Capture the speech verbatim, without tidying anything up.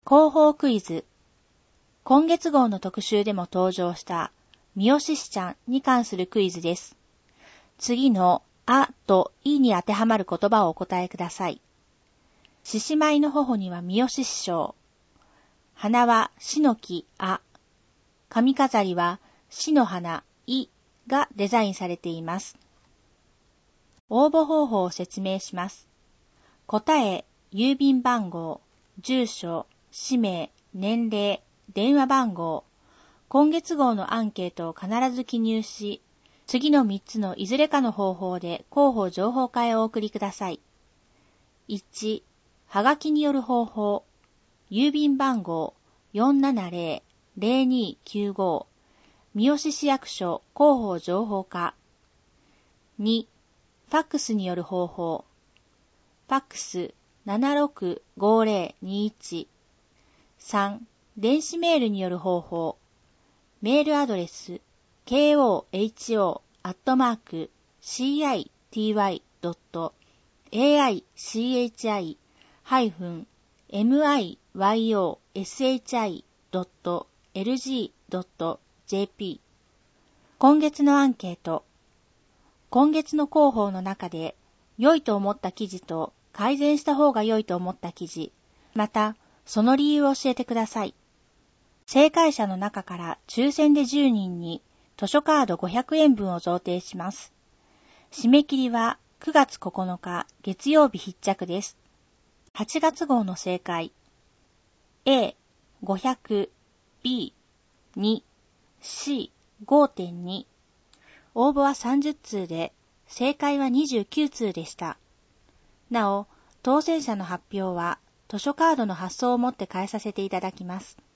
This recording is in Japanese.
広報クイズ。今月号の特集でも登場した三好しちゃんに関するクイズです。次のあといに当てはまる言葉をお答えください。獅子舞の頬には三好師匠。花はしのきあ。髪飾りはしの花いがデザインされています。応募方法を説明します。答え、郵便番号、住所、氏名、年齢、電話番号、今月号のアンケートを必ず記入し、次のみっつのいずれかの方法で広報情報化へお送りください。いち、はがきによる方法、郵便番号 よんななぜろ ぜろにきゅうご 三好市役所広報情報課。に、ファックスによる方法、ファックス ななろくごぜろにいち。さん、電子メールによる方法、メールアドレス ケーオーエイチオー アットマーク シーアイティーワイ ドット エーアイシーエイチアイ ハイフン エムアイワイオーエスエイチアイ ドット エルジー ドット ジェーピー。今月のアンケート。今月の広報の中で良いと思った記事と改善した方が良いと思った記事、またその理由を教えてください。正解者の中から抽選でじゅうにんに図書カードごひゃくえんぶんを贈呈します。締め切りはくがつここのか月曜日必着です。はちがつ号の正解。A、ごひゃく、B、に、C、ごてんに。応募はさんじゅっつうで、正解はにじゅうきゅうつうでした。なお、当選者の発表は図書カードの発送をもって返させていただきます。